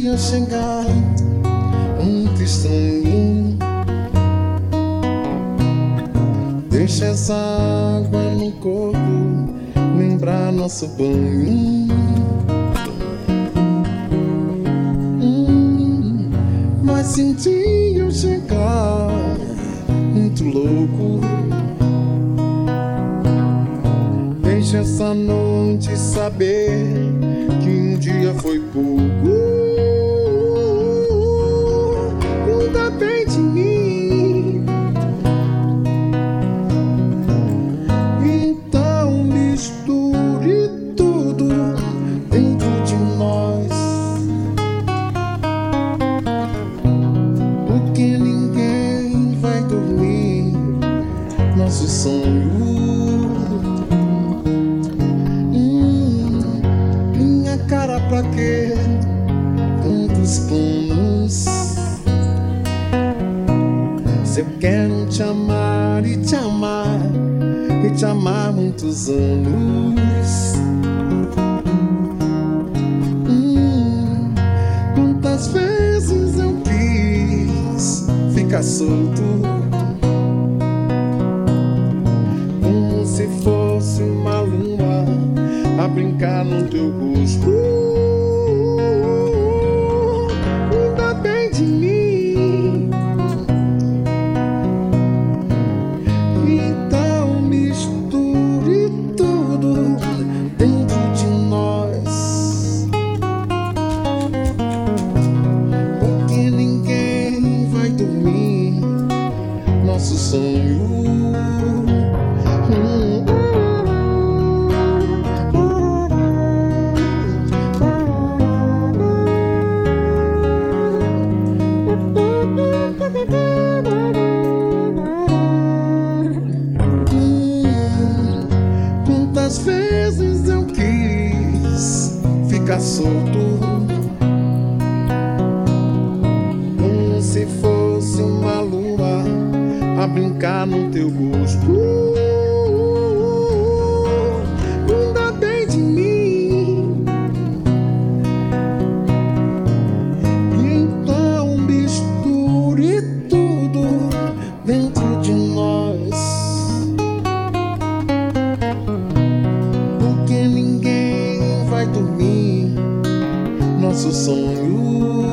dia chegar muito estranho, deixa essa água no corpo lembrar nosso banho. Mas senti eu chegar muito louco, deixa essa noite saber que um dia foi pouco. Cuida bem de mim, então misture tudo dentro de nós, porque ninguém vai dormir nosso sonho. Minha cara, pra quê tantos planos? Se eu quero te amar e te amar e te amar muitos anos. Quantas vezes eu quis ficar solto, como se fosse uma lua a brincar no teu rosto. Cuida bem de mim, então misture tudo dentro de nós, porque ninguém vai dormir nosso sonho. Quantas vezes eu quis ficar solto, como se fosse uma lua a brincar no teu rosto. Cuida bem de mim, então misture tudo dentro de nós, porque ninguém vai dormir nosso sonho.